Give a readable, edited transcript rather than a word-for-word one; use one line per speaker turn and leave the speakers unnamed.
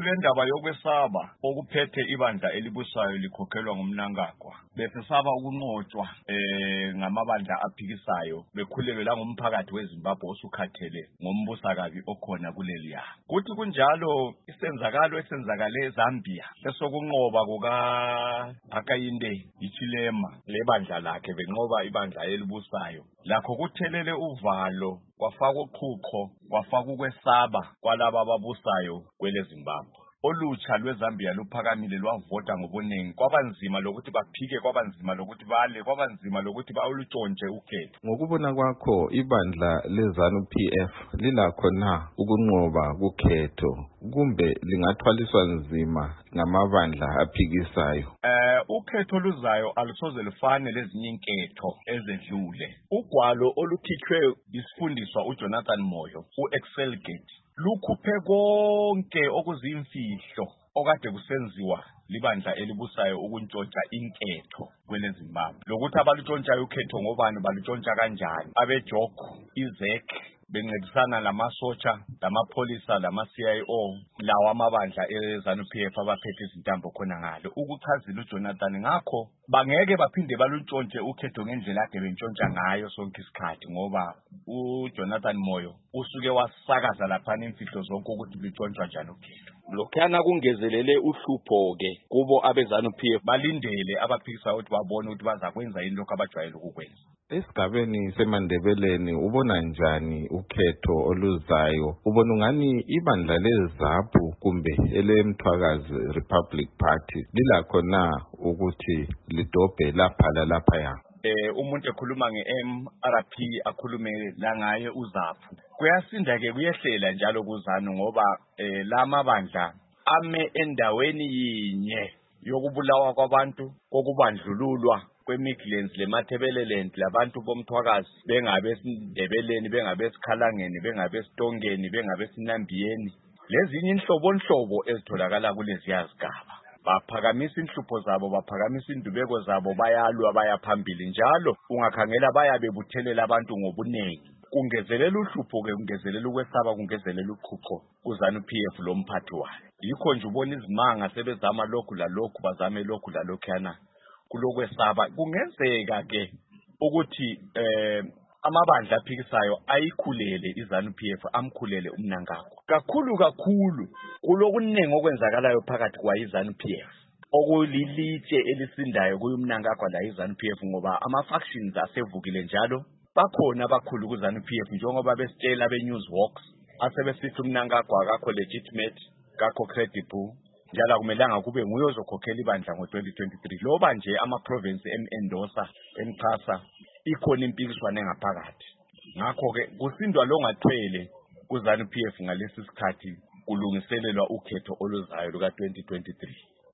kule ndaba yokwesaba okuphethe ibandla elibusayo likhokhelwa ngumnankagwa besesaba ukunqotshwa ngamabandla aphikisayo bekhulelwe la ngumphakathi weZimbabwe osukhathele ngombusakabi okhona kuleliya. Kuthi kunjalo isenzakalo esenzakale eZambia esokunqoba kuka Hakainde Hichilema lebandla lakhe benqoba ibandla elibusayo lakho kuthelele uvalo kwafaka uqhuqho kwafaka ukwesaba kwalabo ababusayo kwele Zimbabwe. Olutsha lweZambia luphakamile lwavota ngobuningi kwabanzima lokuthi baphike kwabanzima lokuthi bale kwabanzima lokuthi bawulutshontshe ukhetho.
Ngokubona kwakho ibandla leZANU-PF lilakho na ukunqoba kukhetho kumbe lingathwaliswa nzima ngamabandla aphikisayo?
Ukhetho luzayo alusoze lufane lezinye inketho ezedlule. Ugwalo olukhithwe isifundiswa uJonathan Moyo uExcelgate lukhuphe konke okuzimfihlo okade kusenziwa libandla elibusayo ukuntshontsha inketho kwele Zimbabwe. Lokuthi abalutshontshayo ukhetho ngobani balutshontsha kanjani. Abejoko, iZEC bencedisana lamasotsha, lamapolisa, lama-CIO, lawa amabandla eZANU-PF abaphethe izintambo khona ngalo ukuchazela uJonathan ngakho bangeke baphinde balutshontshe ukhetho ngendlela ade bentshontsha ngayo sonke isikhathi ngoba uJonathan Moyo usuke wasakaza lapha imfihlo zonke ukuthi lutshontsha njani ukhetho. Lokhana kungezelele uhlupho ke kubo abeZANU-PF balindele abaphikisayo ukuthi babone ukuthi bazakwenza yini lokho abajwayele ukukwenza.
Esigabeni seMandebeleni ubona njani ukhetho oluzayo? Ubona ungani ibandla leZAPU kumbe elemthwakazi Republic Party lilakho na ukuthi lidobhe lapha laphaya?
Umuntu ekhuluma ngeMRP akhulume la ngaye uZAPU. Kuyasinda ke kuyehlela njalo kuZANU ngoba lamabandla ame endaweni yinye yokubulawa kwabantu kokubandlululwa kweMidlands leMathebeleland labantu bomthwakazi bengabe eSindebeleni bengabe eSikhalangeni bengabe eSitongeni bengabe eSinambiyeni lezinye inhlobonhlobo ezitholakala kulezi yazigaba. Baphakamisa inhlupho zabo baphakamisa indubeko zabo bayalwa bayaphambili njalo ungakhangela bayabebuthelela abantu ngobunengi. Kungezelela uhlupho ke kungezelela ukwesaba kungezelela uqhuqho kuZANU-PF lomphathi wayo. Yikho nje ubona izimanga sebezama lokhu lalokhu bazame lokhu lalokhu yana kulokwesaba. Kungenzeka ke ukuthi amabandla aphikisayo ayikhulele iZANU-PF amkhulele umnankagwa kakhulu kulokunengi okwenzakalayo phakathi kwa iZANU-PF okulilitshe elisindayo kuyumnankagwa la iZANU-PF ngoba ama-factions asevukile njalo bakhona abakhulu kuZANU-PF njengoba besitshela be-Newswalks asebesithi umnankagwa akakho legitimate kakho credible njalo akumelanga kube nguye ozokhokhela ibandla ngo-2023 loba nje ama-province em-Endosa emXhasa ikhona impikiswano engaphakathi. Ngakho ke kusindwa lo ngathwele kuZANU-PF ngalesi sikhathi kulungiselelwa ukhetho oluzayo luka-2023.